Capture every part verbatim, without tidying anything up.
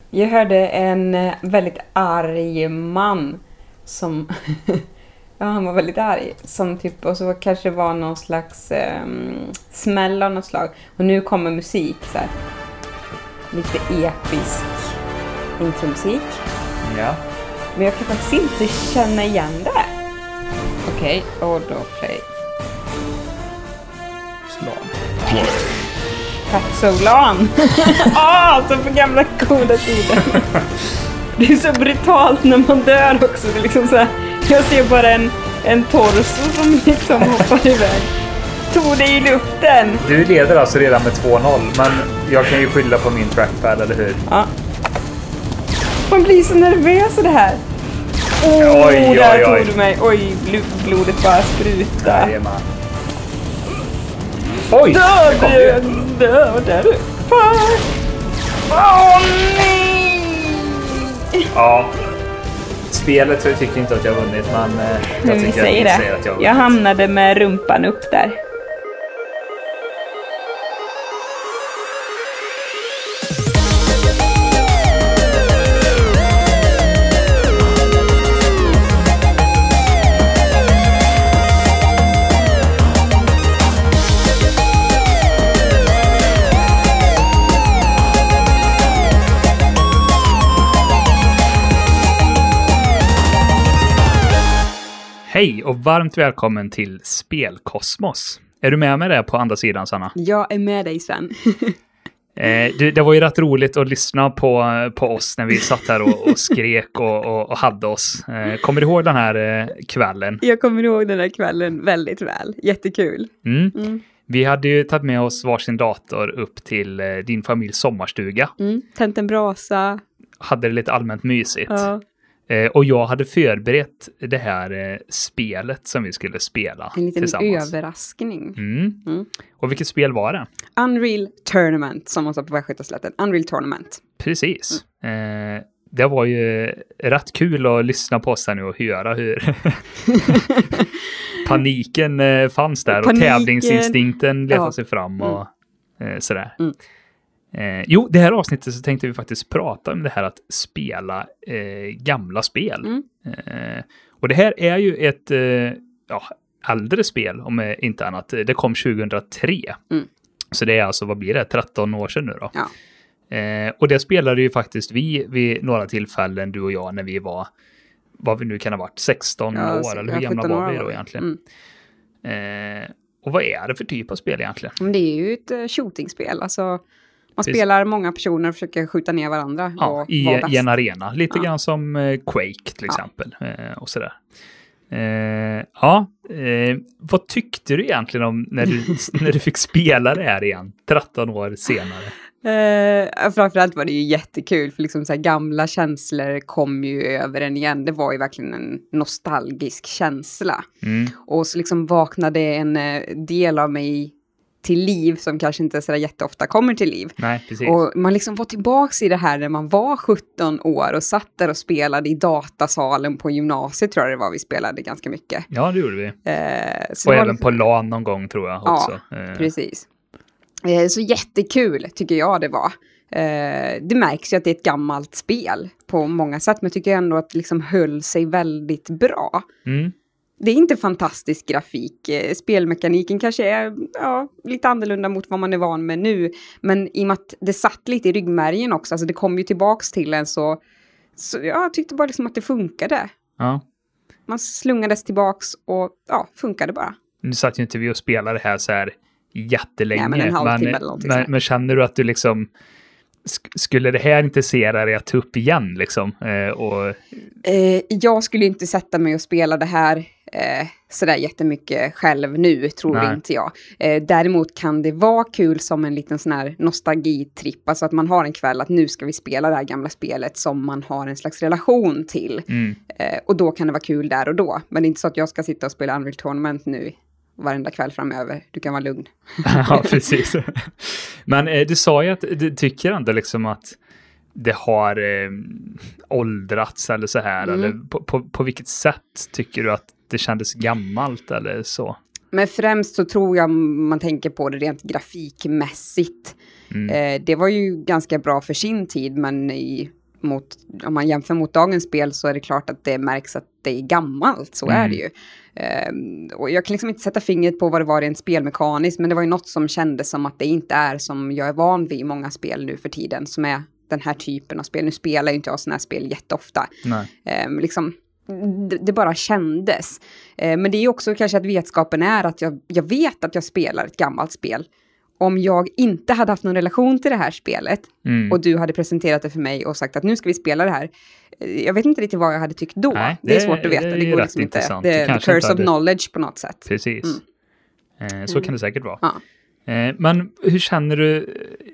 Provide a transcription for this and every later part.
Jag hörde en eh, väldigt arg man som... ja, han var väldigt arg. Som typ, och så kanske var någon slags eh, smäll av något slag. Och nu kommer musik så här. Lite episk intromusik. Ja. Men jag kan faktiskt inte känna igen det. Okej, okay, och då play. Slan. Play. Tack Solan. Ah, så på gamla goda tider. Det är så brutalt när man dör också. Det är liksom så här, jag ser bara en, en torso som liksom hoppar iväg. Tog det i luften. Du leder alltså redan med två noll, men jag kan ju skylla på min trackpad, eller hur? Ja. Man blir så nervös av det här. Åh, oj, oj, där oj. tog du mig. Oj, blodet bara sprutar. Jajamän. Oj! Död! Det kom ju. Död! Där du. Fuck! Åh, nej! Ja. Spelet så jag tycker inte att jag har vunnit, men eh, jag Men vi tycker säger att det. ni säger att jag har vunnit. Jag hamnade med rumpan upp där. Hej och varmt välkommen till Spelkosmos. Är du med mig där på andra sidan, Sanna? Jag är med dig, Sven. eh, det, det var ju rätt roligt att lyssna på, på oss när vi satt här och, och skrek och, och, och hade oss. Eh, kommer du ihåg den här eh, kvällen? Jag kommer ihåg den här kvällen väldigt väl. Jättekul. Mm. Mm. Vi hade ju tagit med oss varsin dator upp till eh, din familjs sommarstuga. Mm. Tänt en brasa. Hade det lite allmänt mysigt. Ja. Eh, och jag hade förberett det här eh, spelet som vi skulle spela En liten tillsammans. överraskning. Mm. Mm. Och vilket spel var det? Unreal Tournament, som man sa på Västgötaslätten. Unreal Tournament. Precis. Mm. Eh, det var ju rätt kul att lyssna på oss här nu och höra hur paniken eh, fanns där. Paniken. Och tävlingsinstinkten letade Ja. sig fram och eh, sådär. Mm. Eh, jo, det här avsnittet så tänkte vi faktiskt prata om det här att spela eh, gamla spel. Mm. Eh, och det här är ju ett eh, ja, äldre spel, om inte annat. Det kom tjugohundratre. Mm. Så det är alltså, vad blir det? tretton år sedan nu då. Ja. Eh, och det spelade ju faktiskt vi vid några tillfällen, du och jag, när vi var, vad vi nu kan ha varit, sexton Ja, år, eller hur ja, gamla sjutton var vi år då var vi. egentligen? Mm. Eh, och vad är det för typ av spel egentligen? Men det är ju ett uh, shootingspel. Alltså, man Precis. spelar många personer och försöker skjuta ner varandra. Ja, och i, vara bäst. i en arena. Lite Ja. grann som eh, Quake till Ja. exempel. Eh, och sådär. Eh, ja, eh, vad tyckte du egentligen om när du, när du fick spela det här igen? tretton år senare. Eh, framförallt var det ju jättekul, för liksom så här gamla känslor kom ju över en igen. Det var ju verkligen en nostalgisk känsla. Mm. Och så liksom vaknade en eh, del av mig till liv som kanske inte så där jätteofta kommer till liv. Nej, precis. Och man liksom var tillbaks i det här när man var sjutton år och satt där och spelade i datasalen på gymnasiet, tror jag det var, vi spelade ganska mycket. Ja, det gjorde vi. Eh, så Och det var även liksom- på LAN någon gång, tror jag också. Ja, Eh, precis. Eh, så jättekul tycker jag det var. Eh, det märks ju att det är ett gammalt spel på många sätt, men jag tycker ändå att det liksom höll sig väldigt bra. mm. Det är inte fantastisk grafik. Eh, Spelmekaniken kanske är ja, lite annorlunda mot vad man är van med nu. Men i och med att det satt lite i ryggmärgen också, alltså det kom ju tillbaks till en, så, så ja, jag tyckte bara liksom att det funkade. Ja. Man slungades tillbaks och ja, funkade bara. Nu satt ju inte vi och spelade det här så här jättelänge. Nej, men en halvtimme men, eller någonting men, sånt. men känner du att du liksom sk- skulle det här intressera dig att ta upp igen liksom? Eh, och Eh, jag skulle inte sätta mig och spela det här eh, sådär jättemycket själv nu, tror Nej. inte jag. Eh, däremot kan det vara kul som en liten sån här nostalgitripp. Alltså att man har en kväll att nu ska vi spela det här gamla spelet som man har en slags relation till. mm. Eh, och då kan det vara kul där och då. Men det är inte så att jag ska sitta och spela Unreal Tournament nu varenda kväll framöver. Du kan vara lugn. Ja, precis. Men eh, du sa ju att du tycker ändå liksom att det har eh, åldrats eller så här. Mm. Eller på, på, på vilket sätt tycker du att det kändes gammalt eller så? Men främst så tror jag man tänker på det rent grafikmässigt. Mm. Eh, det var ju ganska bra för sin tid, men i mot, om man jämför mot dagens spel så är det klart att det märks att det är gammalt, så mm. är det ju. Um, och jag kan liksom inte sätta fingret på vad det var rent spelmekaniskt, men det var ju något som kändes som att det inte är som jag är van vid i många spel nu för tiden, som är den här typen av spel. Nu spelar ju inte jag såna här spel jätteofta. Um, liksom, det, det bara kändes. Um, men det är ju också kanske att vetskapen är att jag, jag vet att jag spelar ett gammalt spel. Om jag inte hade haft någon relation till det här spelet mm. och du hade presenterat det för mig och sagt att nu ska vi spela det här. Jag vet inte riktigt vad jag hade tyckt då. Nej, det, det är svårt att veta. Det, det går liksom inte. Det är the curse of knowledge på något sätt. Precis. Mm. Eh, så kan det säkert vara. Ja. Eh, men hur känner du?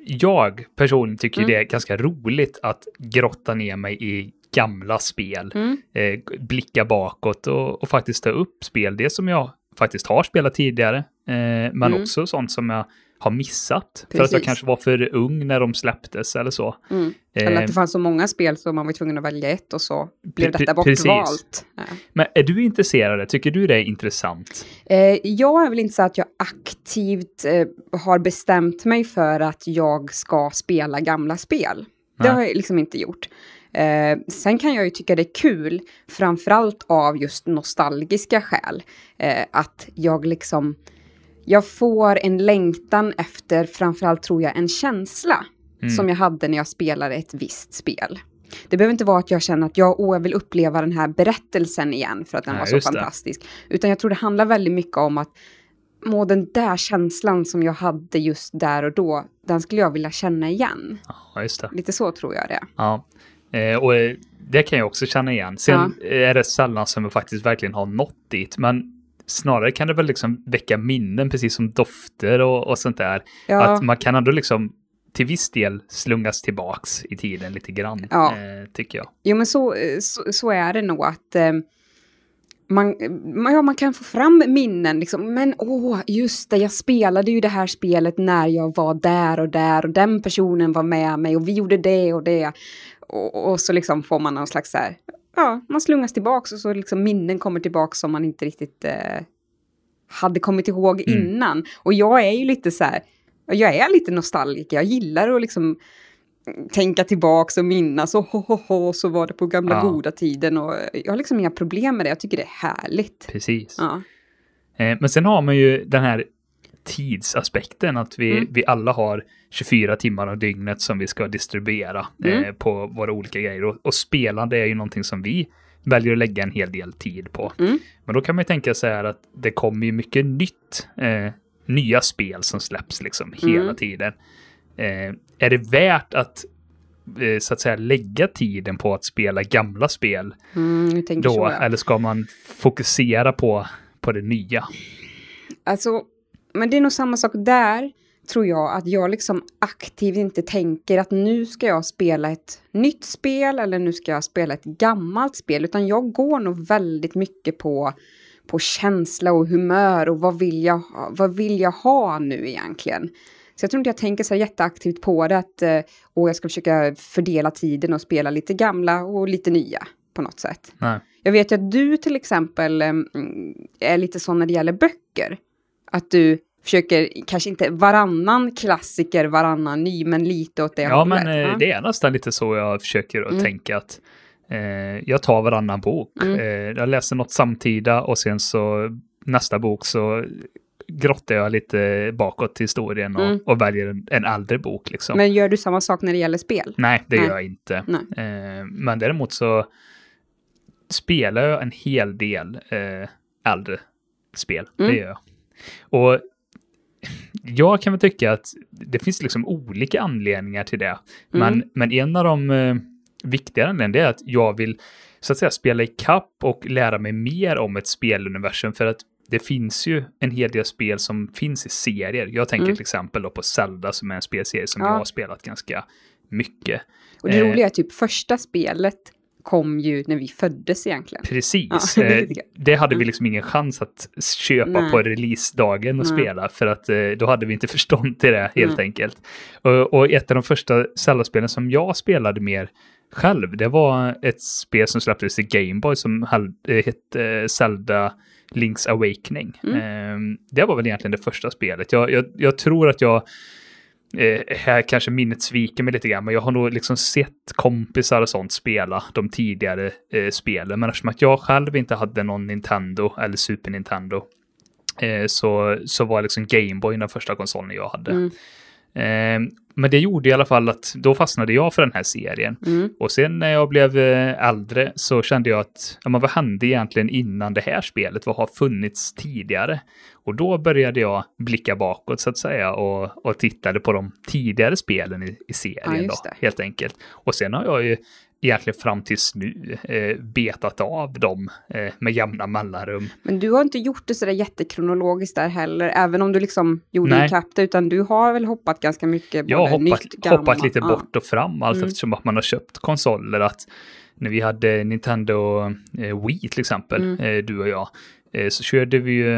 Jag personligen tycker mm. det är ganska roligt att grotta ner mig i gamla spel. Mm. Eh, blicka bakåt och, och faktiskt ta upp spel. Det som jag faktiskt har spelat tidigare. Eh, men mm. också sånt som jag har missat. Precis. För att jag kanske var för ung när de släpptes eller så. Mm. Eller att det fanns så många spel så man var tvungen att välja ett och så blev detta bortvalt. Ja. Men är du intresserad? Tycker du det är intressant? Eh, jag är väl inte så att jag aktivt eh, har bestämt mig för att jag ska spela gamla spel. Nej. Det har jag liksom inte gjort. Eh, sen kan jag ju tycka det är kul, framförallt av just nostalgiska skäl. Eh, att jag liksom... Jag får en längtan efter, framförallt tror jag, en känsla mm. som jag hade när jag spelade ett visst spel. Det behöver inte vara att jag känner att jag, åh, jag vill uppleva den här berättelsen igen för att den Nej, var så fantastisk. Det. Utan jag tror det handlar väldigt mycket om att må den där känslan som jag hade just där och då, den skulle jag vilja känna igen. Ja, just det. Lite så tror jag det. Ja, eh, och det kan jag också känna igen. Sen ja. är det sällan som jag faktiskt verkligen har nått dit, men snarare kan det väl liksom väcka minnen, precis som dofter och, och sånt där. Ja. Att man kan ändå liksom till viss del slungas tillbaks i tiden lite grann, ja. eh, tycker jag. Jo, men så, så, så är det nog att eh, man, ja, man kan få fram minnen. Liksom. Men åh, just det, jag spelade ju det här spelet när jag var där och där och den personen var med mig och vi gjorde det och det. Och, och så liksom får man någon slags så här... Ja, man slungas tillbaks och så liksom minnen kommer tillbaks som man inte riktigt eh, hade kommit ihåg mm. innan. Och jag är ju lite så här, jag är lite nostalgiker. Jag gillar att liksom tänka tillbaks och minnas och ho, ho, ho, så var det på gamla ja. goda tiden. Och jag har liksom inga problem med det. Jag tycker det är härligt. Precis. Ja. Eh, men sen har man ju den här tidsaspekten att vi, mm. vi alla har tjugofyra timmar av dygnet som vi ska distribuera mm. eh, på våra olika grejer. Och, och spelande är ju någonting som vi väljer att lägga en hel del tid på. Mm. Men då kan man ju tänka sig här att det kommer ju mycket nytt, eh, nya spel som släpps liksom hela mm. tiden. Eh, är det värt att eh, så att säga lägga tiden på att spela gamla spel mm, då? Så, ja. Eller ska man fokusera på, på det nya? Alltså, men det är nog samma sak där, tror jag, att jag liksom aktivt inte tänker att nu ska jag spela ett nytt spel eller nu ska jag spela ett gammalt spel, utan jag går nog väldigt mycket på, på känsla och humör och vad vill jag, vad vill jag ha nu egentligen. Så jag tror inte jag tänker så jätteaktivt på det att och jag ska försöka fördela tiden och spela lite gamla och lite nya på något sätt. Nej. Jag vet ju att du till exempel är lite så när det gäller böcker. Att du försöker, kanske inte varannan klassiker, varannan ny, men lite åt det ja, hållet. Men, ja, men det är nästan lite så jag försöker att mm. tänka att eh, jag tar varannan bok. Mm. Eh, jag läser något samtida och sen så nästa bok så grottar jag lite bakåt till historien och, mm. och väljer en, en äldre bok. Liksom. Men gör du samma sak när det gäller spel? Nej, det Nej. gör jag inte. Eh, men däremot så spelar jag en hel del eh, äldre spel. Mm. Det gör jag. Och jag kan väl tycka att det finns liksom olika anledningar till det. Men, mm. men en av de eh, viktiga anledningarna är att jag vill så att säga spela i kapp och lära mig mer om ett speluniversum, för att det finns ju en hel del spel som finns i serier. Jag tänker mm. till exempel då på Zelda som är en spelserie som ja. jag har spelat ganska mycket. Och det eh, roliga är typ första spelet kom ju när vi föddes egentligen. Precis. Ja, det, det hade vi liksom ingen chans att köpa Nej. på releasedagen och Nej. spela, för att då hade vi inte förstånd till det helt Nej. enkelt. Och, och ett av de första Zelda-spelen som jag spelade mer själv, det var ett spel som släpptes i Game Boy som hette Zelda Link's Awakening. Mm. Det var väl egentligen det första spelet. Jag, jag, jag tror att jag eh, här kanske minnet sviker mig lite grann, men jag har nog liksom sett kompisar och sånt spela de tidigare eh, spelen, men eftersom att jag själv inte hade någon Nintendo eller Super Nintendo eh, så, så var liksom Game Boy den första konsolen jag hade. Mm. Eh, men det gjorde i alla fall att då fastnade jag för den här serien. Mm. Och sen när jag blev eh, äldre så kände jag att ja, men vad hände egentligen innan det här spelet? Vad har funnits tidigare? Och då började jag blicka bakåt så att säga och, och tittade på de tidigare spelen i, i serien ja, då, helt enkelt. Och sen har jag ju egentligen fram tills nu eh, betat av dem eh, med jämna mellanrum. Men du har inte gjort det så där jättekronologiskt där heller, även om du liksom gjorde en kapp, utan du har väl hoppat ganska mycket. Jag har hoppat, nytt, hoppat lite ja. bort och fram, allt mm. eftersom att man har köpt konsoler. Att när vi hade Nintendo eh, Wii till exempel, mm. eh, du och jag, eh, så körde vi ju,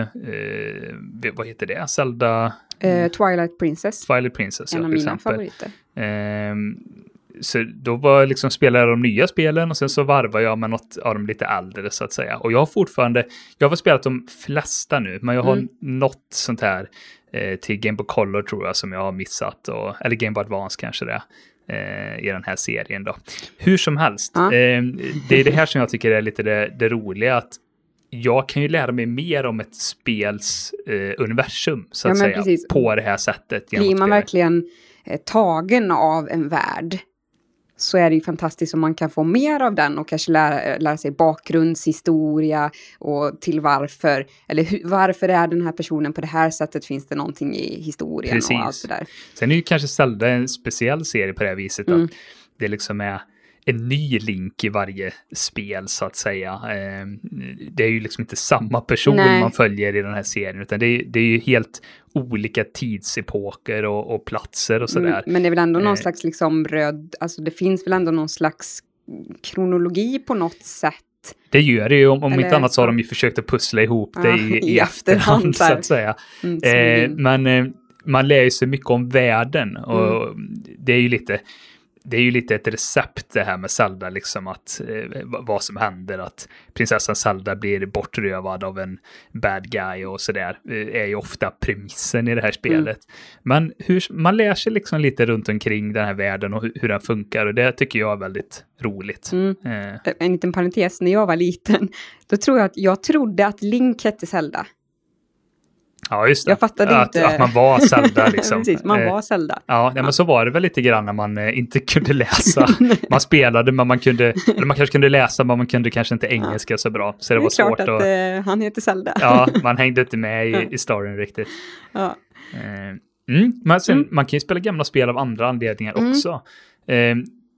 eh, vad heter det? Zelda? Eh, Twilight Princess. Twilight Princess, en ja, av till mina exempel. favoriter. Eh, Så då var liksom spelade jag de nya spelen och sen så varvar jag med något av de lite äldre så att säga. Och jag har fortfarande, jag har spelat de flesta nu, men jag har mm. något sånt här eh, till Game Boy Color tror jag som jag har missat. Och, eller Game Boy Advance kanske det eh, i den här serien då. Hur som helst, ja. eh, det är det här som jag tycker är lite det, det roliga, att jag kan ju lära mig mer om ett spels eh, universum så att ja, säga precis. På det här sättet. Blir man verkligen eh, tagen av en värld, så är det ju fantastiskt om man kan få mer av den och kanske lära, lära sig bakgrundshistoria och till varför, eller hur, varför är den här personen på det här sättet, finns det någonting i historien. Precis. Och allt det där. Sen är ju kanske Zelda en speciell serie på det här viset mm. att det liksom är en ny Link i varje spel så att säga. Det är ju liksom inte samma person Nej. Man följer i den här serien, utan det är, det är ju helt olika tidsepoker och, och platser och sådär. Men det är väl ändå någon eh. slags liksom röd, alltså det finns väl ändå någon slags kronologi på något sätt. Det gör det ju, om, om inte annat så har de ju försökt att pussla ihop det ja, i, i, i efterhand så att säga. Mm, eh, men eh, man lär ju sig mycket om världen och mm. det är ju lite Det är ju lite ett recept det här med Zelda, liksom att eh, vad som händer, att prinsessan Zelda blir bortrövad av en bad guy och sådär, eh, är ju ofta premissen i det här spelet. Mm. Men hur, man lär sig liksom lite runt omkring den här världen och hur, hur den funkar, och det tycker jag är väldigt roligt. Mm. Eh. En liten parentes, när jag var liten, då tror jag att jag trodde att Link hette Zelda. Ja, just det. Jag fattade att, inte. Att man var Zelda liksom. Precis, man var Zelda. Ja, nej, men så var det väl lite grann när man eh, inte kunde läsa. Man spelade, men man kunde, eller man kanske kunde läsa, men man kunde kanske inte engelska ja. Så bra. Så det, det var svårt att... att uh, han heter Zelda. Ja, man hängde inte med i, i storyn riktigt. Ja. Eh, mm, men sen, mm. man kan ju spela gamla spel av andra anledningar mm. också. Eh,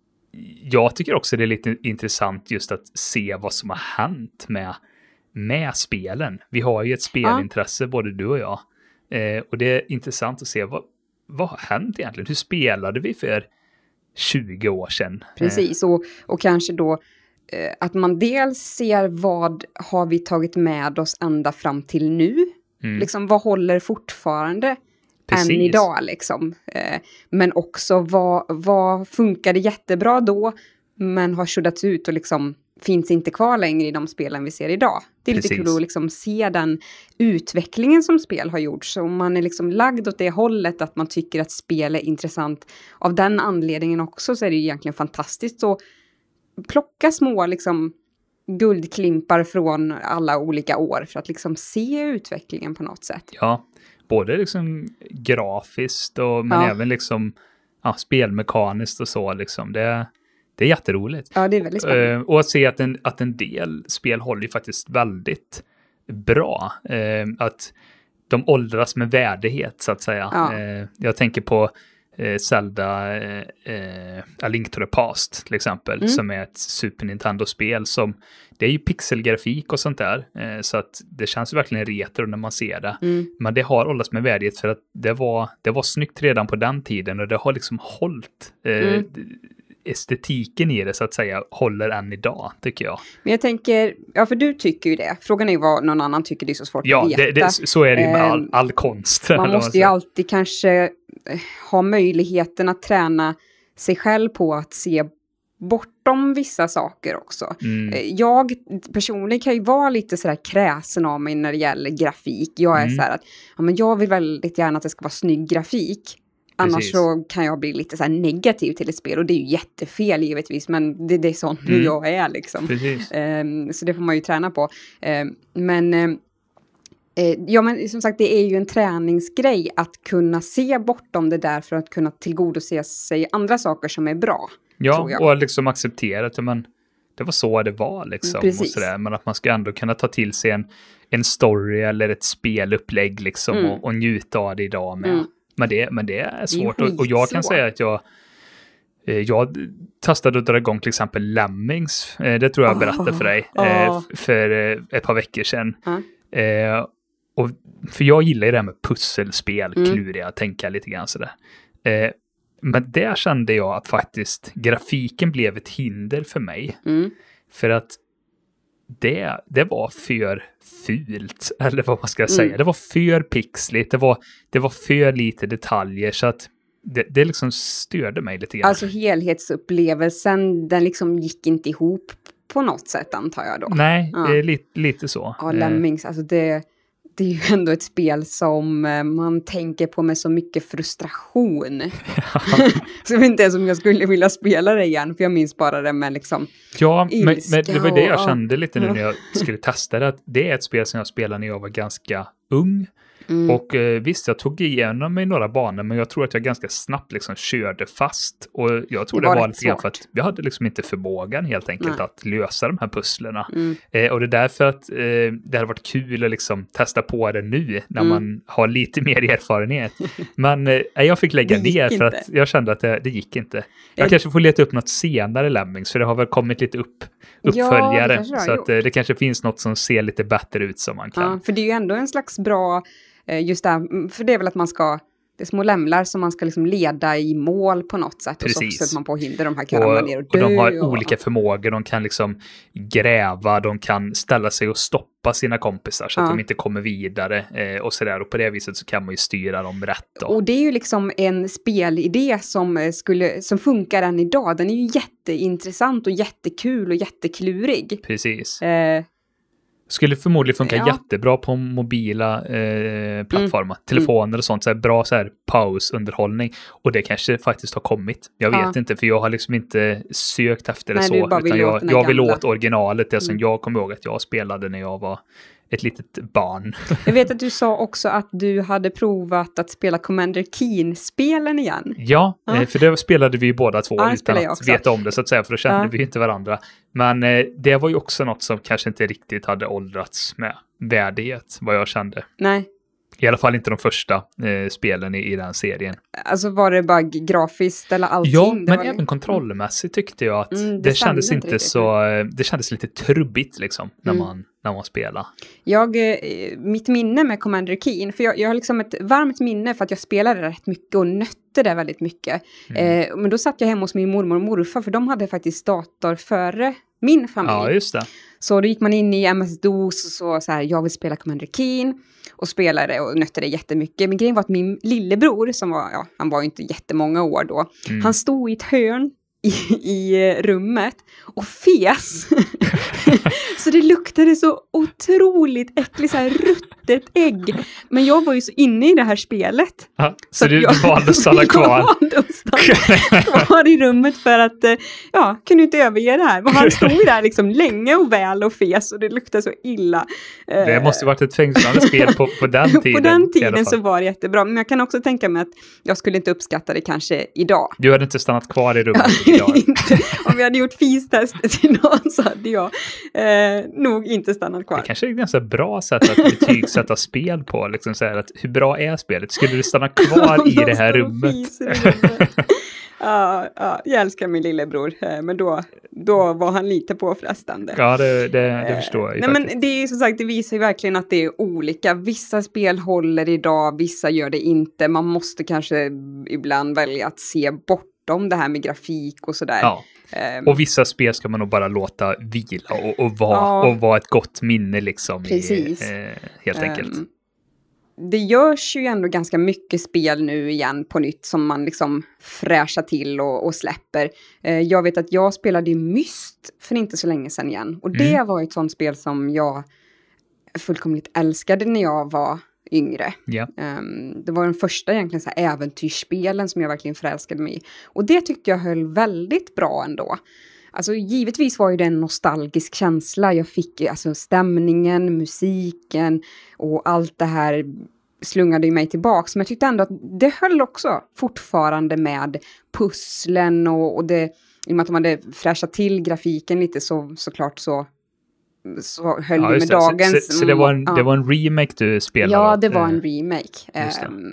jag tycker också det är lite intressant just att se vad som har hänt med med spelen. Vi har ju ett spelintresse, ja. Både du och jag. Eh, och det är intressant att se vad, vad har hänt egentligen? Hur spelade vi för tjugo år sedan? Precis, och, och kanske då eh, att man dels ser vad har vi tagit med oss ända fram till nu? Mm. Liksom, vad håller fortfarande Precis. Än idag? Liksom. Eh, men också vad, vad funkade jättebra då, men har suddats ut och liksom finns inte kvar längre i de spelen vi ser idag. Det är Precis. Lite kul att liksom se den utvecklingen som spel har gjort. Så om man är liksom lagd åt det hållet att man tycker att spel är intressant av den anledningen också, så är det ju egentligen fantastiskt att plocka små liksom guldklimpar från alla olika år för att liksom se utvecklingen på något sätt. Ja, både liksom grafiskt och men ja. Även liksom ja, spelmekaniskt och så liksom. Det Det är jätteroligt. Ja, det är väldigt spännande. Uh, och att se att en, att en del spel håller ju faktiskt väldigt bra. Uh, att de åldras med värdighet, så att säga. Ja. Uh, jag tänker på uh, Zelda uh, A Link to the Past, till exempel. Mm. Som är ett Super Nintendo-spel som... Det är ju pixelgrafik och sånt där. Uh, så att det känns verkligen retro när man ser det. Mm. Men det har åldrats med värdighet för att det var, det var snyggt redan på den tiden. Och det har liksom hållit... Uh, mm. estetiken i det så att säga håller än idag, tycker jag. Men jag tänker, ja för du tycker ju det. Frågan är ju vad någon annan tycker, det är så svårt ja, att veta. Ja, det, det, så är det ju med all, all konst. Man måste ju alltid kanske ha möjligheten att träna sig själv på att se bortom vissa saker också. Mm. Jag personligen kan ju vara lite sådär kräsen av mig när det gäller grafik. Jag är mm. så här att ja, men jag vill väldigt gärna att det ska vara snygg grafik. Annars Precis. så kan jag bli lite så här negativ till ett spel. Och det är ju jättefel givetvis. Men det, det är sånt Mm. jag är liksom. Precis. Um, så det får man ju träna på. Um, men... Um, Ja, men som sagt, det är ju en träningsgrej att kunna se bortom det där för att kunna tillgodose sig andra saker som är bra. Ja, och liksom acceptera att men, det var så det var liksom. Och sådär. Men att man ska ändå kunna ta till sig en, en story eller ett spelupplägg liksom mm. och, och njuta av det idag med. Mm. Men, det, men det är svårt. Det är och, och jag kan säga att jag Jag testade att dra igång till exempel Lemmings. Det tror jag jag berättade för dig oh. för ett par veckor sedan. Mm. Och för jag gillar ju det här med pusselspel, mm. kluriga, tänka lite grann sådär. Eh, men där kände jag att faktiskt grafiken blev ett hinder för mig. Mm. För att det, det var för fult, eller vad man ska säga. Mm. Det var för pixligt, det var, det var för lite detaljer så att det, det liksom störde mig lite grann. Alltså helhetsupplevelsen, den liksom gick inte ihop på något sätt antar jag då. Nej, ja. eh, lite, lite så. Ja, Lemmings, alltså det... Det är ju ändå ett spel som man tänker på med så mycket frustration. Ja. Så jag vet inte ens om jag skulle vilja spela det igen. För jag minns bara det med liksom ja, men, men det var det jag kände lite nu när jag skulle testa det. Att det är ett spel som jag spelade när jag var ganska ung. Mm. Och eh, visst, jag tog igenom mig några banor, men jag tror att jag ganska snabbt liksom körde fast. Och jag tror det, det var, var lite grann för att jag hade liksom inte förmågan helt enkelt Nej. Att lösa de här pusslerna. Mm. Eh, och det är därför att eh, det hade varit kul att liksom testa på det nu när mm. man har lite mer erfarenhet. Men eh, jag fick lägga ner för att jag kände att det, det gick inte. Jag eh. kanske får leta upp något senare Lemmings, för det har väl kommit lite upp uppföljare. Ja, så att eh, det kanske finns något som ser lite bättre ut som man kan. Ja, för det är ju ändå en slags bra... Just det, för det är väl att man ska, det är små lämlar som man ska liksom leda i mål på något sätt. Precis. Och så sätter man på hinder, de här kan ramla ner och dö. Och de har och... olika förmågor, de kan liksom gräva, de kan ställa sig och stoppa sina kompisar så att ja. De inte kommer vidare eh, och sådär. Och på det viset så kan man ju styra dem rätt då. Och det är ju liksom en spelidé som, skulle, som funkar än idag. Den är ju jätteintressant och jättekul och jätteklurig. Precis. Eh, Skulle förmodligen funka ja. jättebra på mobila eh, plattformar, mm. telefoner och sånt. Så här, bra så här pausunderhållning. Och det kanske faktiskt har kommit. Jag vet ja. inte, för jag har liksom inte sökt efter det. Nej, så. Utan vill jag, jag vill åt originalet, det mm. som jag kommer ihåg att jag spelade när jag var ett litet barn. Jag vet att du sa också att du hade provat att spela Commander Keen-spelen igen. Ja, ja. Eh, för det spelade vi ju båda två ja, utan att veta om det så att säga, för då kände ja. vi inte varandra. Men eh, det var ju också något som kanske inte riktigt hade åldrats med värdighet, vad jag kände. Nej. I alla fall inte de första eh, spelen i, i den serien. Alltså var det bara grafiskt eller allting? Ja, det men var även li- kontrollmässigt tyckte jag att mm, det, det kändes inte riktigt. så... Det kändes lite trubbigt liksom när, mm. man, när man spelar. Jag, mitt minne med Commander Keen, för jag, jag har liksom ett varmt minne för att jag spelade rätt mycket och nötte det väldigt mycket. Mm. Eh, men då satt jag hemma hos min mormor och morfar, för de hade faktiskt dator före min familj. Ja, just det. Så då gick man in i M S-DOS och så, så här, jag vill spela Commander Keen. Och spelade och nötte det jättemycket. Men grejen var att min lillebror, som var, ja, han var ju inte jättemånga år då. Mm. Han stod i ett hörn i, i rummet och fes. Så det luktade så otroligt äckligt, så här ruttet ägg. Men jag var ju så inne i det här spelet. Ja, så så du, jag, du valde att stanna kvar? Jag valde att stanna kvar i rummet för att, ja, kunde inte överge det här. Men han stod där liksom länge och väl och fes och det luktade så illa. Det måste varit ett fängslande spel på, på den tiden. På den tiden så var det jättebra. Men jag kan också tänka mig att jag skulle inte uppskatta det kanske idag. Du hade inte stannat kvar i rummet idag. Inte. Om vi hade gjort fistestet till någon så hade jag eh, nog inte stannat kvar. Det kanske är ett ganska bra sätt att betygsätta spel på. Liksom så här, att hur bra är spelet? Skulle du stanna kvar i det här rummet? Ja, ja, jag älskar min lillebror, men då, då var han lite påfrestande. Ja, det, det, det förstår jag. Nej, men det är som sagt, det visar ju verkligen att det är olika. Vissa spel håller idag, vissa gör det inte. Man måste kanske ibland välja att se bortom det här med grafik och sådär. Ja. Um, och vissa spel ska man nog bara låta vila och, och, vara, ja, och vara ett gott minne liksom. Precis. I, eh, helt enkelt. Um, Det görs ju ändå ganska mycket spel nu igen på nytt som man liksom fräschar till och, och släpper. Eh, jag vet att jag spelade ju Myst för inte så länge sedan igen. Och det mm. var ett sånt spel som jag fullkomligt älskade när jag var yngre. Yeah. Um, det var den första egentligen så här äventyrsspelen som jag verkligen förälskade mig i. Och det tyckte jag höll väldigt bra ändå. Alltså givetvis var ju det en nostalgisk känsla. Jag fick alltså stämningen, musiken och allt det här slungade ju mig tillbaka. Men jag tyckte ändå att det höll också fortfarande med pusslen och, och det, i och med att de hade fräschat till grafiken lite så såklart så så höll ja, med det. dagens... Så, så, så det, var en, ja. det var en remake du spelade? Ja, det var en remake. Eh,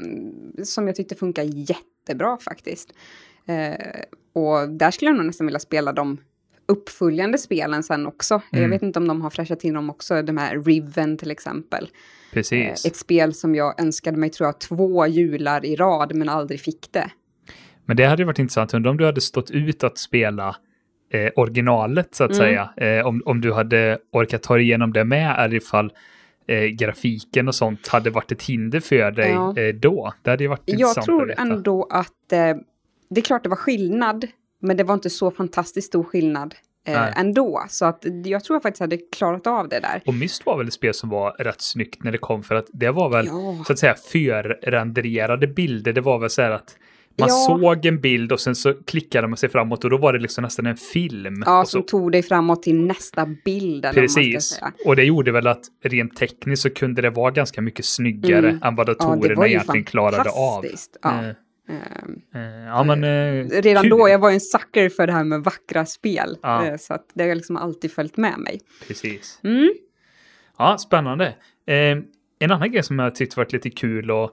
som jag tyckte funkar jättebra faktiskt. Eh, och där skulle jag nog nästan vilja spela de uppföljande spelen sen också. Mm. Jag vet inte om de har fräschat in dem också. De här Riven till exempel. Precis. Eh, ett spel som jag önskade mig tror jag två jular i rad men aldrig fick det. Men det hade ju varit intressant om du hade stått ut att spela Eh, originalet så att mm. säga. Eh, om, om du hade orkat ta igenom det med eller ifall eh, grafiken och sånt hade varit ett hinder för dig ja. eh, då. Det hade ju varit intressant. Jag tror ändå att eh, det är klart det var skillnad men det var inte så fantastiskt stor skillnad eh, ändå. Så att jag tror jag faktiskt hade klarat av det där. Och Myst var väl ett spel som var rätt snyggt när det kom för att det var väl ja. så att säga förrenderade bilder. Det var väl så här att man ja. såg en bild och sen så klickade man sig framåt och då var det liksom nästan en film. Ja, och som så... tog dig framåt till nästa bild. Eller Precis. Man ska säga. Och det gjorde väl att rent tekniskt så kunde det vara ganska mycket snyggare mm. än vad datorerna ja, egentligen klarade av. Ja. Uh, uh, ja, men, uh, Redan kul. då, jag var en sucker för det här med vackra spel. Ja. Uh, så att det har liksom alltid följt med mig. Precis. Mm. Ja, spännande. Uh, en annan grej som jag tyckte varit lite kul och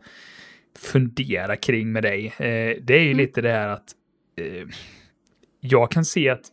fundera kring med dig. Eh, det är ju mm. lite det här att eh, jag kan se att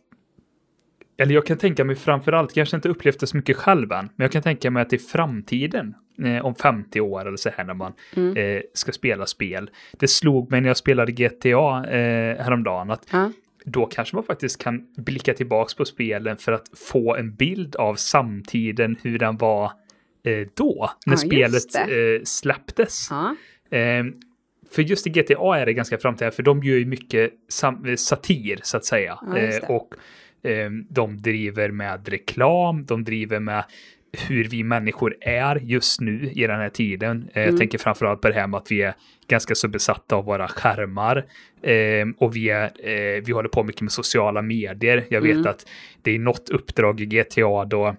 eller jag kan tänka mig framförallt, kanske inte upplevt det så mycket själv än, men jag kan tänka mig att i framtiden eh, om femtio år eller så här när man mm. eh, ska spela spel. Det slog mig när jag spelade G T A eh, häromdagen att mm. då kanske man faktiskt kan blicka tillbaks på spelen för att få en bild av samtiden, hur den var eh, då när ja, spelet eh, släpptes. Ja. Eh, för just i G T A är det ganska framtida, för de gör ju mycket sam- satir så att säga. Ja, eh, och eh, de driver med reklam, de driver med hur vi människor är just nu i den här tiden. Eh, mm. Jag tänker framförallt på det här med att vi är ganska så besatta av våra skärmar. Eh, och vi, är, eh, vi håller på mycket med sociala medier. Jag vet mm. att det är något uppdrag i G T A då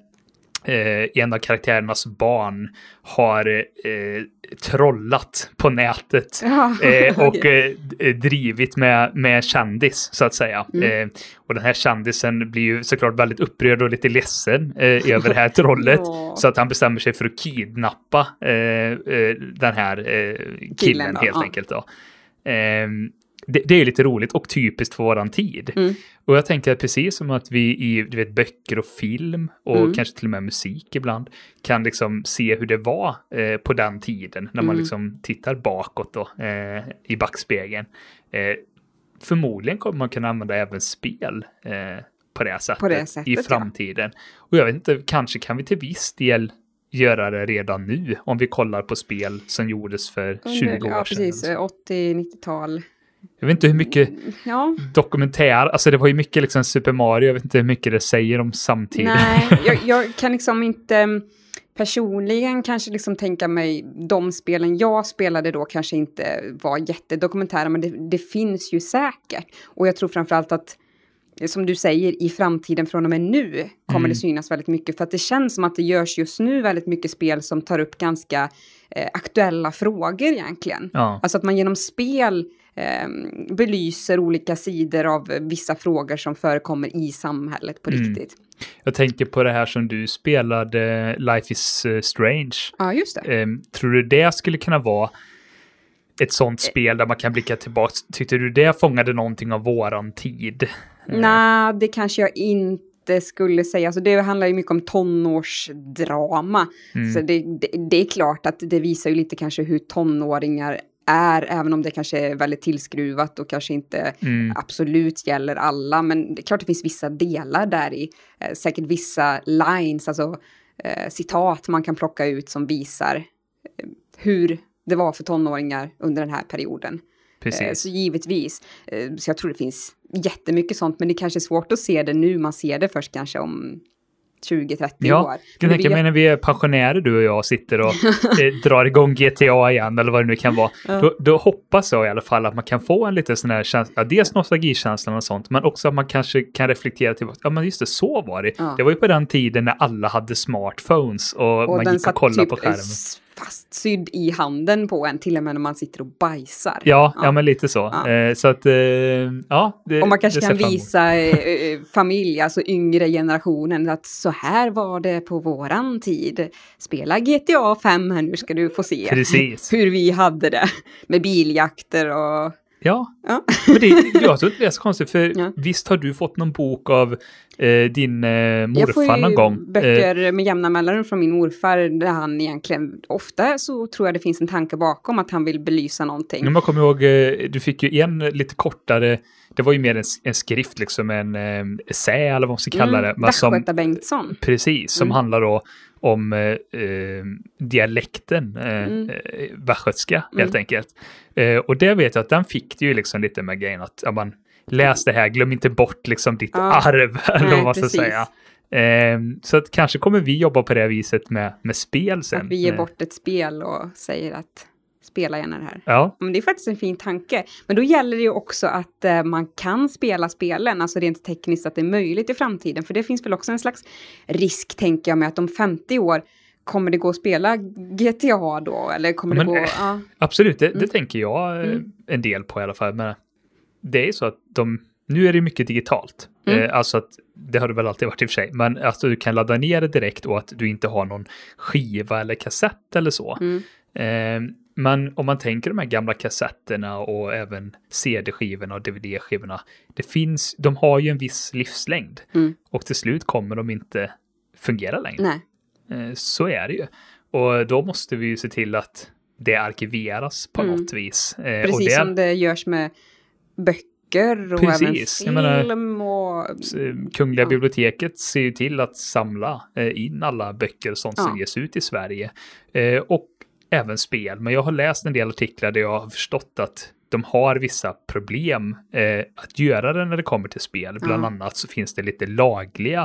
Eh, en av karaktärernas barn har eh, trollat på nätet ja, eh, och okay. eh, drivit med, med kändis så att säga. Mm. Eh, och den här kändisen blir ju såklart väldigt upprörd och lite ledsen eh, över det här trollet ja. Så att han bestämmer sig för att kidnappa eh, eh, den här eh, killen, killen helt ja. enkelt då. Eh, Det, det är lite roligt och typiskt för våran tid. Mm. Och jag tänker att precis som att vi i du vet, böcker och film och mm. kanske till och med musik ibland kan liksom se hur det var eh, på den tiden när man mm. liksom tittar bakåt då, eh, i backspegeln. Eh, förmodligen kommer man kunna använda även spel eh, på, det sättet, på det sättet i framtiden. Ja. Och jag vet inte, kanske kan vi till viss del göra det redan nu om vi kollar på spel som gjordes för tjugo Under, år ja, sedan. Precis, åttio-nittiotal. Jag vet inte hur mycket ja. dokumentär, alltså det var ju mycket liksom Super Mario, jag vet inte hur mycket det säger om samtiden. Nej, jag, jag kan liksom inte personligen kanske liksom tänka mig de spelen jag spelade då kanske inte var jättedokumentära, men det, det finns ju säkert. Och jag tror framförallt att, som du säger, i framtiden från och med nu kommer mm. det synas väldigt mycket. För att det känns som att det görs just nu väldigt mycket spel som tar upp ganska eh, aktuella frågor egentligen. Ja. Alltså att man genom spel eh, belyser olika sidor av vissa frågor som förekommer i samhället på mm. riktigt. Jag tänker på det här som du spelade, Life is Strange. Ja, just det. Eh, tror du det skulle kunna vara ett sånt spel där man kan blicka tillbaka? Tyckte du det fångade någonting av våran tid? Nej, det kanske jag inte skulle säga. Alltså det handlar ju mycket om tonårsdrama. Mm. Så det, det, det är klart att det visar ju lite kanske hur tonåringar är, även om det kanske är väldigt tillskruvat och kanske inte mm. absolut gäller alla. Men det är klart det finns vissa delar där i. Eh, säkert vissa lines, alltså eh, citat man kan plocka ut som visar eh, hur det var för tonåringar under den här perioden. Precis. Så givetvis. Så jag tror det finns jättemycket sånt. Men det är kanske är svårt att se det nu. Man ser det först kanske om tjugo trettio ja, år. Jag tänker, men när vi är pensionärer, du och jag sitter och eh, drar igång G T A igen, eller vad det nu kan vara, ja. då, då hoppas jag i alla fall att man kan få en lite sån här känsla, ja, dels nostalgikänslan och sånt, men också att man kanske kan reflektera till, ja men just det, så var det. Ja. Det var ju på den tiden när alla hade smartphones och, och man gick och kollade typ på skärmen. Fastsydd i handen på en, till och med när man sitter och bajsar. Ja, ja. ja men lite så. Ja. Eh, så att, eh, ja. Det, och man kanske kan visa eh, familj, alltså yngre generationen, att så här var det på våran tid. Spela G T A fem här, nu ska du få se. Precis. Hur vi hade det. Med biljakter och... Ja, ja. Men det, jag tror inte det är så konstigt, för ja. visst har du fått någon bok av eh, din eh, morfar någon gång? Jag får böcker med jämna mellanrum från min morfar, där han egentligen, ofta så tror jag det finns en tanke bakom att han vill belysa någonting. Men man kommer ihåg, eh, du fick ju en lite kortare, det var ju mer en, en skrift, liksom en eh, essä eller vad man ska kalla det. Mm, Västgöta Bengtsson. Precis, som mm. handlar då om eh, dialekten, eh, mm. eh, västgötska helt mm. enkelt. Eh, och det vet jag att den fick det ju liksom lite med grejen att ja, man läs det här, glöm inte bort liksom ditt ja. arv, eller vad man ska säga. Eh, så att kanske kommer vi jobba på det viset med, med spel sen. Att vi ger bort ett spel och säger att spela gärna det här. Ja. Men det är faktiskt en fin tanke. Men då gäller det ju också att eh, man kan spela spelen, alltså rent tekniskt att det är möjligt i framtiden. För det finns väl också en slags risk, tänker jag, med att om femtio år kommer det gå att spela G T A då? Eller kommer men, det gå... Äh, ja. Absolut, det, det mm. tänker jag mm. en del på i alla fall. Men det är så att de... Nu är det mycket digitalt. Mm. Eh, alltså att det har det väl alltid varit i och för sig. Men att du kan ladda ner det direkt och att du inte har någon skiva eller kassett eller så. Mm. Eh, men om man tänker de här gamla kassetterna och även C D-skivorna och D V D-skivorna. Det finns, de har ju en viss livslängd. Mm. Och till slut kommer de inte fungera längre. Nej. Eh, så är det ju. Och då måste vi ju se till att det arkiveras på mm. något vis. Eh, Precis och det... som det görs med böcker och Precis. även film. Och... Kungliga ja. biblioteket ser ju till att samla in alla böcker och sånt ja. som ges ut i Sverige. Eh, och även spel. Men jag har läst en del artiklar där jag har förstått att de har vissa problem eh, att göra det när det kommer till spel. Bland ja. annat så finns det lite lagliga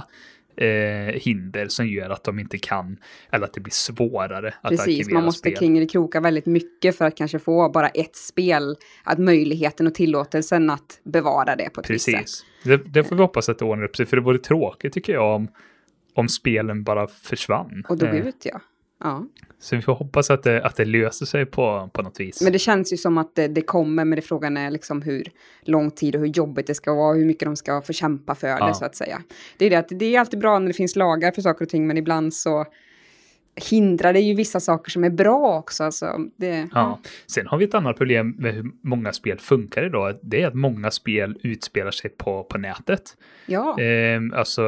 Eh, hinder som gör att de inte kan, eller att det blir svårare att Precis, arkivera man måste spel. kringelkroka väldigt mycket för att kanske få bara ett spel, att möjligheten och tillåtelsen att bevara det på ett Precis. visst sätt. Det, det får vi hoppas att det ordnar upp sig, för det vore tråkigt tycker jag om, om spelen bara försvann. Och dog ut, ja. Ja. Så vi får hoppas att det, att det löser sig på, på något vis. Men det känns ju som att det, det kommer, men det frågan är liksom hur lång tid och hur jobbigt det ska vara, hur mycket de ska få kämpa för ja. det så att säga. Det är det att det är alltid bra när det finns lagar för saker och ting, men ibland så hindrar det ju vissa saker som är bra också. Alltså det, ja. Sen har vi ett annat problem med hur många spel funkar idag. Det är att många spel utspelar sig på, på nätet. Ja. Eh, alltså...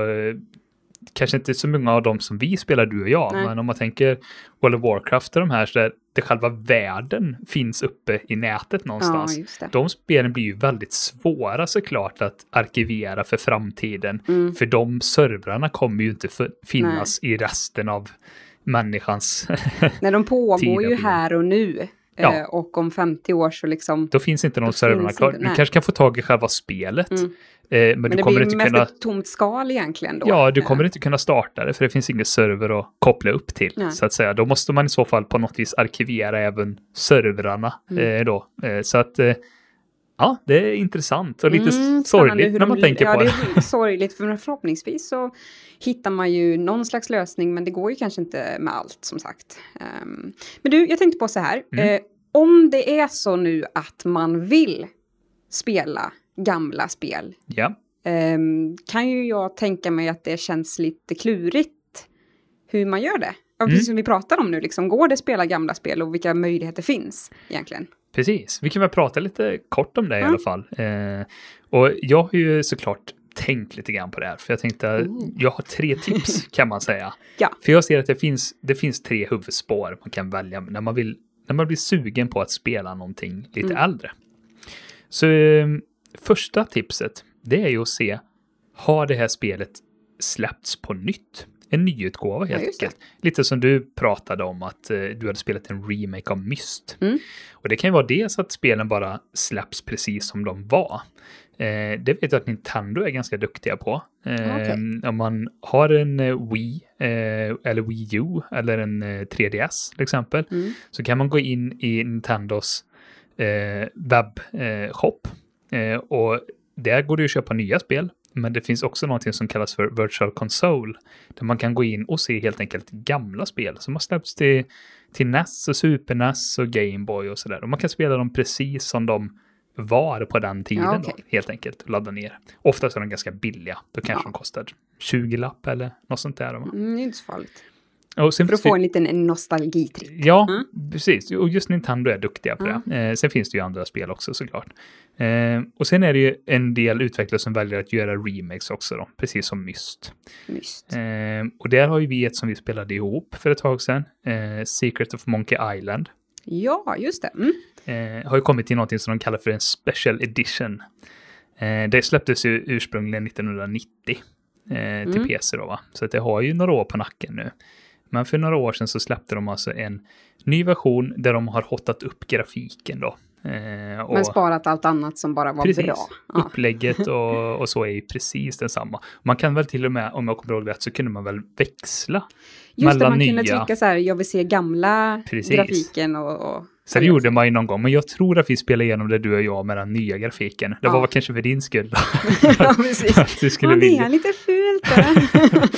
Kanske inte så många av dem som vi spelar, du och jag. Nej. Men om man tänker World of Warcraft och de här, så där det själva världen finns uppe i nätet någonstans. Ja, de spelen blir ju väldigt svåra såklart att arkivera för framtiden. Mm. För de servrarna kommer ju inte finnas Nej. i resten av människans Nej, de pågår ju här och nu. Ja. Och om femtio år så liksom... Då finns inte någon servrarna klar. Du kanske kan få tag i själva spelet. Mm. Men, men du det kommer blir inte mest kunna... ett tomt skal egentligen då. Ja, du kommer inte kunna starta det för det finns ingen server att koppla upp till. Nej. Så att säga. Då måste man i så fall på något vis arkivera även servrarna mm. eh, då. Eh, så att eh, ja, det är intressant och lite mm, sorgligt när man de... tänker ja, på det. Ja, det är sorgligt för förhoppningsvis så hittar man ju någon slags lösning, men det går ju kanske inte med allt som sagt. Um, men du, jag tänkte på så här. Mm. Eh, om det är så nu att man vill spela gamla spel. Ja. Um, kan ju jag tänka mig att det känns lite klurigt hur man gör det. Och Mm. precis som vi pratar om nu, liksom, går det att spela gamla spel och vilka möjligheter finns egentligen? Precis, vi kan väl prata lite kort om det mm. i alla fall. Eh, och jag har ju såklart tänkt lite grann på det här, för jag tänkte att mm. jag har tre tips kan man säga. Ja. För jag ser att det finns, det finns tre huvudspår man kan välja när man vill, när man blir sugen på att spela någonting lite mm. äldre. Så eh, första tipset, det är ju att se, har det här spelet släppts på nytt? En nyutgåva helt ja, enkelt. Lite som du pratade om att eh, du hade spelat en remake av Myst. Mm. Och det kan ju vara det så att spelen bara släpps precis som de var. Eh, det vet jag att Nintendo är ganska duktiga på. Eh, Okay. Om man har en eh, Wii eh, eller Wii U eller en eh, tre D S till exempel, Mm. så kan man gå in i Nintendos eh, webbshop eh, och där går det att köpa nya spel. Men det finns också något som kallas för Virtual Console, där man kan gå in och se helt enkelt gamla spel som har släppts till, till N E S och Super N E S och Game Boy och sådär. Och man kan spela dem precis som de var på den tiden, Ja, okay. då, helt enkelt, och ladda ner. Oftast är de ganska billiga. Då kanske ja. de kostar tjugo lapp eller något sånt där. Mm, det är inte så farligt. Och sen för att få en liten nostalgitrick. Ja, mm. precis. Och just Nintendo är duktiga på mm. det. Eh, sen finns det ju andra spel också såklart. Eh, och sen är det ju en del utvecklare som väljer att göra remakes också då. Precis som Myst. Myst. Eh, och där har ju vi ett som vi spelade ihop för ett tag sedan. Eh, Secret of Monkey Island. Ja, just det. Mm. Eh, har ju kommit till något som de kallar för en special edition. Eh, det släpptes ju ursprungligen nittonhundranittio eh, till mm. P C då, va? Så att det har ju några år på nacken nu. Men för några år sedan så släppte de alltså en ny version där de har hottat upp grafiken då. Eh, och men sparat allt annat som bara var precis. bra. Ja. Upplägget och, och så är ju precis densamma. Man kan väl till och med, om jag kommer ihåg rätt, så kunde man väl växla just mellan det, man nya. Kunde trycka så här, jag vill se gamla precis. Grafiken och... och så det gjorde man ju någon gång, men jag tror att vi spelade igenom det du och jag med den nya grafiken. Det ja. var kanske för din skull. Ja, precis. Att du skulle ja, det vilja. är lite fult.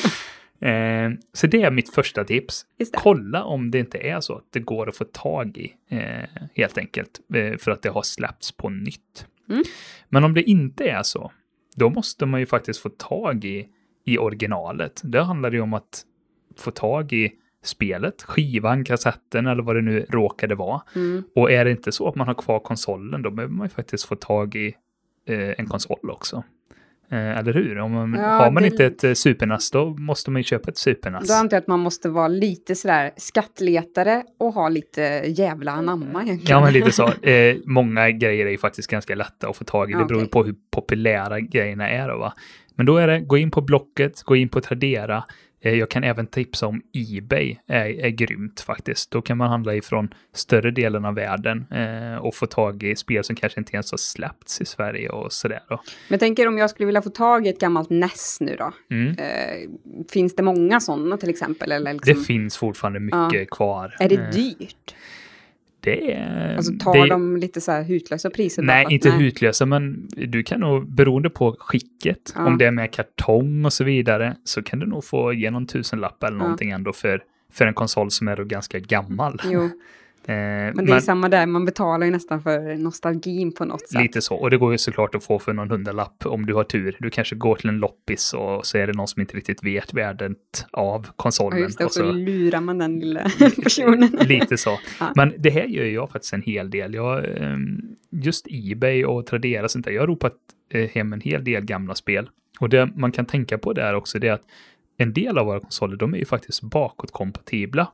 Eh, så det är mitt första tips. Kolla om det inte är så att det går att få tag i eh, helt enkelt eh, för att det har släppts på nytt. Mm. Men om det inte är så, då måste man ju faktiskt få tag i, i originalet. Det handlar ju om att få tag i spelet, skivan, kassetten eller vad det nu råkade vara. Mm. Och är det inte så att man har kvar konsolen, då behöver man ju faktiskt få tag i eh, en konsol också. Eller hur? Om man, ja, har man det... inte ett uh, Super N E S, då måste man ju köpa ett Super N E S. Då antar jag att man måste vara lite sådär skattletare och ha lite jävla anamma egentligen. Ja, men lite så. Eh, många grejer är ju faktiskt ganska lätta att få tag i. Det okay. beror på hur populära grejerna är då, va? Men då är det, gå in på Blocket, gå in på Tradera. Eh, jag kan även tipsa om eBay, är, är grymt faktiskt. Då kan man handla ifrån större delen av världen eh, och få tag i spel som kanske inte ens har släppts i Sverige och sådär då. Men jag tänker om jag skulle vilja få tag i ett gammalt N E S nu då. Mm. Eh, finns det många sådana till exempel? Eller liksom... Det finns fortfarande mycket ja. kvar. Är det dyrt? Det är... Alltså tar det, de lite så här hutlösa priser? Nej, bara, inte nej. hutlösa, men du kan nog, beroende på skicket, ja. om det är med kartong och så vidare, så kan du nog få ge någon tusenlapp eller ja. någonting ändå för, för en konsol som är då ganska gammal. Jo. Eh, men det men, är samma där, man betalar ju nästan för nostalgin på något sätt. Lite så, och det går ju såklart att få för någon hundralapp om du har tur. Du kanske går till en loppis och så är det någon som inte riktigt vet värdet av konsolen. Ja, just det, och så, och så lurar man den lilla personen. Lite så. Ja. Men det här gör jag faktiskt en hel del. Jag, just eBay och Tradera och sånt där, jag har ropat hem en hel del gamla spel. Och det man kan tänka på där också, det är att en del av våra konsoler, de är ju faktiskt bakåtkompatibla.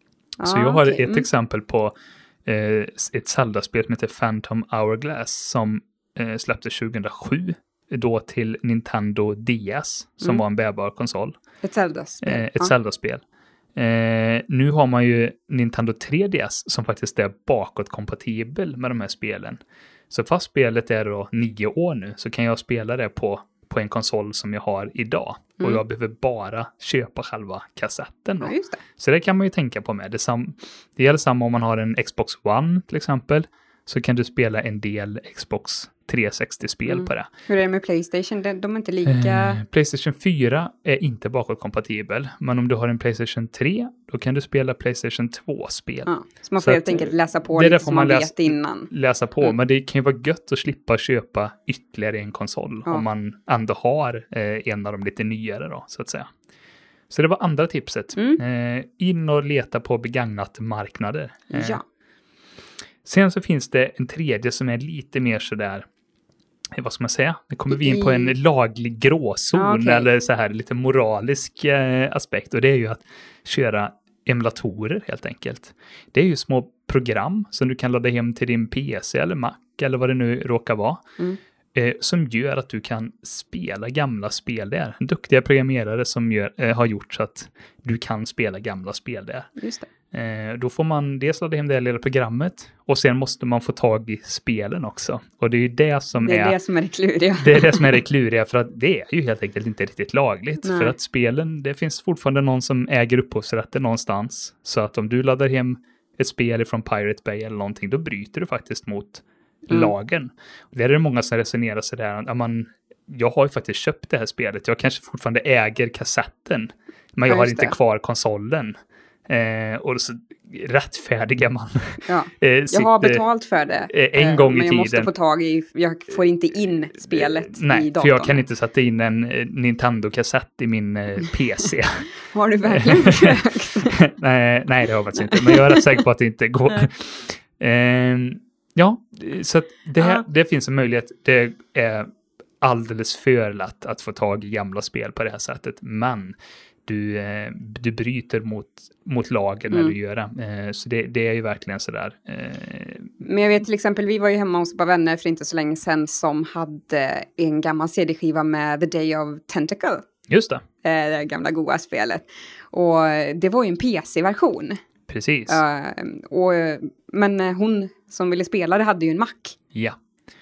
Så jag har okay. ett exempel på eh, ett Zelda-spel som heter Phantom Hourglass som eh, släpptes tjugohundrasju då till Nintendo D S som mm. var en bärbar konsol. Ett Zelda-spel. Eh, ett ja. Zelda-spel. Eh, nu har man ju Nintendo tre D S som faktiskt är bakåtkompatibel med de här spelen. Så fast spelet är då nio år nu så kan jag spela det på på en konsol som jag har idag. Mm. Och jag behöver bara köpa själva kassetten då. Ja, just det. Så det kan man ju tänka på med. Det, sam- det gäller samma om man har en Xbox One till exempel. Så kan du spela en del Xbox trehundrasextio-spel mm. på det. Hur är det med PlayStation? De, de är inte lika... Eh, PlayStation fyra är inte bakåtkompatibel. Men om du har en PlayStation tre, då kan du spela PlayStation två-spel. Ja, så man får så helt att, enkelt läsa på lite som man läsa, vet innan. Läsa på, mm. men det kan ju vara gött att slippa köpa ytterligare en konsol. Ja. Om man ändå har eh, en av de lite nyare då, så att säga. Så det var andra tipset. Mm. Eh, in och leta på begagnat marknader. Eh, ja. Sen så finns det en tredje som är lite mer sådär, vad ska man säga? Nu kommer vi in på en laglig gråzon okay. eller så här lite moralisk eh, aspekt. Och det är ju att köra emulatorer helt enkelt. Det är ju små program som du kan ladda hem till din P C eller Mac eller vad det nu råkar vara. Mm. Eh, som gör att du kan spela gamla spel där. Duktiga programmerare som gör, eh, har gjort så att du kan spela gamla spel där. Just Eh, då får man dels ladda hem det lilla programmet och sen måste man få tag i spelen också. Och det är ju det som det är... är det som är det kluriga. Det är det som är det kluriga, för att det är ju helt enkelt inte riktigt lagligt. Nej. För att spelen, det finns fortfarande någon som äger upphovsrätten någonstans. Så att om du laddar hem ett spel från Pirate Bay eller någonting, då bryter du faktiskt mot mm. lagen. Och det är det många som resonerar så där, ja, man, jag har ju faktiskt köpt det här spelet. Jag kanske fortfarande äger kassetten, men jag ja, har inte det. kvar konsolen. Eh, och så rättfärdiga man. Ja. eh, jag har betalt för det. Eh, en gång i men tiden. jag måste få tag i, jag får inte in spelet eh, nej, i datorn. för jag kan inte sätta in en eh, Nintendo-kassett i min eh, P C. Har du verkligen försökt? nej, nej, det har jag faktiskt inte. Men jag är rätt säker på att det inte går. eh, ja, så att det, här, det finns en möjlighet. Det är alldeles för lätt att få tag i gamla spel på det här sättet. Men Du, eh, du bryter mot, mot lagen mm. när du gör det. Eh, så det, det är ju verkligen sådär. Eh. Men jag vet till exempel, vi var ju hemma hos ett par vänner för inte så länge sedan som hade en gammal C D-skiva med The Day of Tentacle. Just det. Eh, det gamla goa spelet. Och det var ju en P C-version. Precis. Uh, och, men hon som ville spela det hade ju en Mac. Ja.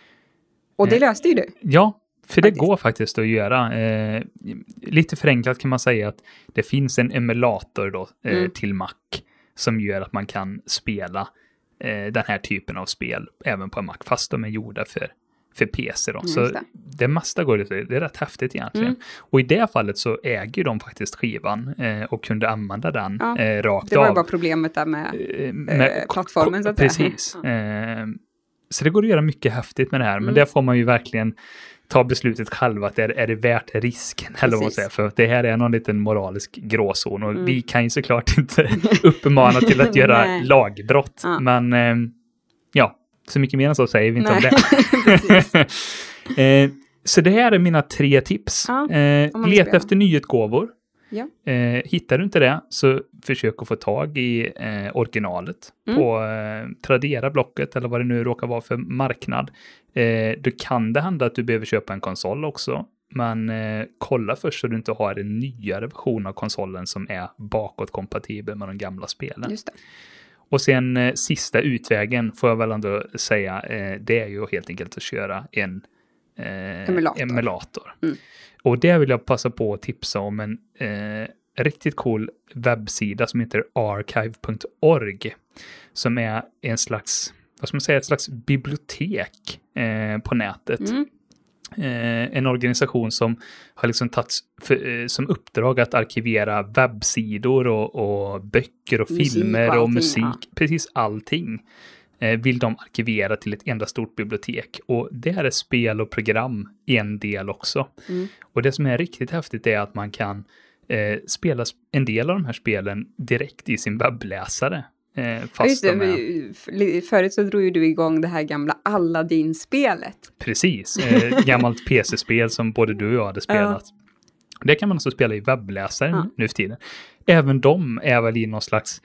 Och det eh. löste ju du. Ja. För det går faktiskt att göra. Eh, lite förenklat kan man säga att det finns en emulator då, eh, mm. till Mac som gör att man kan spela eh, den här typen av spel även på en Mac, fast de är gjorda för, för P C. Då. Mm, så det. det mesta går det, det är rätt häftigt egentligen. Mm. Och i det fallet så äger de faktiskt skivan eh, och kunde använda den ja, eh, rakt av. Det var ju bara problemet där med, eh, med plattformen. Så att precis. Ja. Eh, så det går att göra mycket häftigt med det här, mm. men där får man ju verkligen ta beslutet själv att är, är det värt risken eller vad man säger, för det här är någon liten moralisk gråzon och mm. vi kan ju såklart inte uppmana till att göra lagbrott, ja. men eh, ja, så mycket mer än så säger vi inte Nej. om det. eh, så det här är mina tre tips. Ja, eh, leta efter nyutgåvor. Ja. Eh, hittar du inte det så försök att få tag i eh, originalet mm. på eh, Tradera, Blocket eller vad det nu råkar vara för marknad. Eh, då kan det hända att du behöver köpa en konsol också. Men eh, kolla först så du inte har en nyare version av konsolen som är bakåtkompatibel med de gamla spelen. Just det. Och sen eh, sista utvägen får jag väl ändå säga, eh, det är ju helt enkelt att köra en eh, emulator. emulator. Mm. Och det vill jag passa på att tipsa om en eh, riktigt cool webbsida som heter archive punkt org, som är en slags, vad ska man säga, ett slags bibliotek eh, på nätet. Mm. Eh, en organisation som har liksom tagit för, eh, som uppdrag att arkivera webbsidor och, och böcker och musik filmer och, allting, och musik, ja. Precis allting eh, vill de arkivera till ett enda stort bibliotek. Och det här är spel och program en del också. Mm. Och det som är riktigt häftigt är att man kan eh, spela en del av de här spelen direkt i sin webbläsare. Eh, fast ja, just det, är... Förut så drog ju du igång det här gamla Aladdin-spelet. Precis, eh, gammalt P C-spel som både du och jag hade spelat. Ja. Det kan man alltså spela i webbläsaren ja. nu för tiden. Även de är väl i någon slags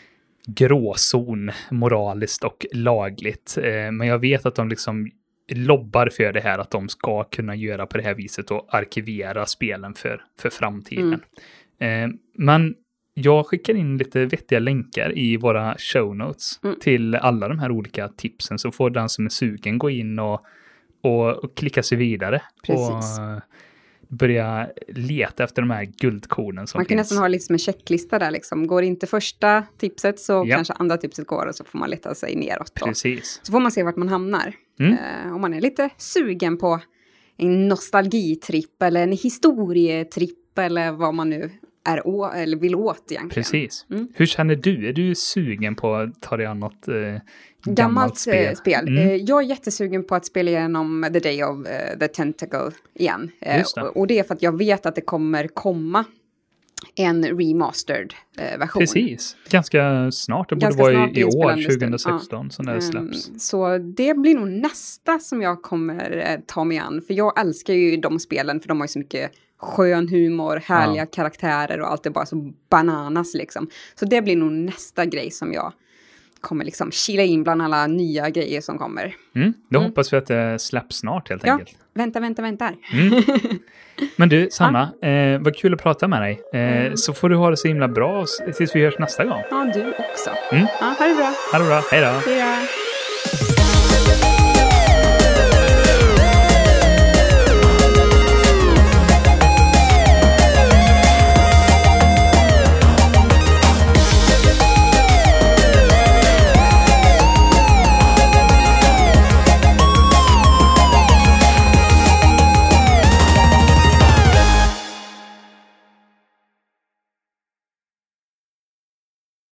gråzon moraliskt och lagligt. Eh, men jag vet att de liksom lobbar för det här, att de ska kunna göra på det här viset och arkivera spelen för, för framtiden. Mm. Eh, men jag skickar in lite vettiga länkar i våra show notes mm. till alla de här olika tipsen, så får den som är sugen gå in och, och, och klicka sig vidare. Precis. Och börja leta efter de här guldkornen som man kan finns. Nästan ha liksom en checklista där liksom. Går inte första tipset så ja. kanske andra tipset går och så får man leta sig neråt. Då. Precis. Så får man se vart man hamnar. Mm. Uh, om man är lite sugen på en nostalgitripp eller en historietripp eller vad man nu är å, eller vill åt egentligen. Precis. Mm. Hur känner du? Är du sugen på att ta dig an något eh, gammalt, gammalt spel? spel. Mm. Eh, jag är jättesugen på att spela igenom The Day of uh, the Tentacle igen. Eh, det. Och, och det är för att jag vet att det kommer komma en remastered eh, version. Precis. Ganska snart. Det Ganska borde vara i, i år, tjugo sexton, ja. som det släpps. Um, så det blir nog nästa som jag kommer eh, ta mig an. För jag älskar ju de spelen, för de har ju så mycket skön humor, härliga ja. karaktärer och allt är bara så bananas liksom. Så det blir nog nästa grej som jag kommer liksom kila in bland alla nya grejer som kommer. Mm, då mm. hoppas vi att det släpps snart helt ja, enkelt. Vänta, vänta, vänta. Mm. Men du, Sanna, ja. eh, vad kul att prata med dig. Eh, mm. Så får du ha det så himla bra tills vi hörs nästa gång. Ja, du också. Mm. Ja, ha det bra. Ha det bra, hej då. Hej då.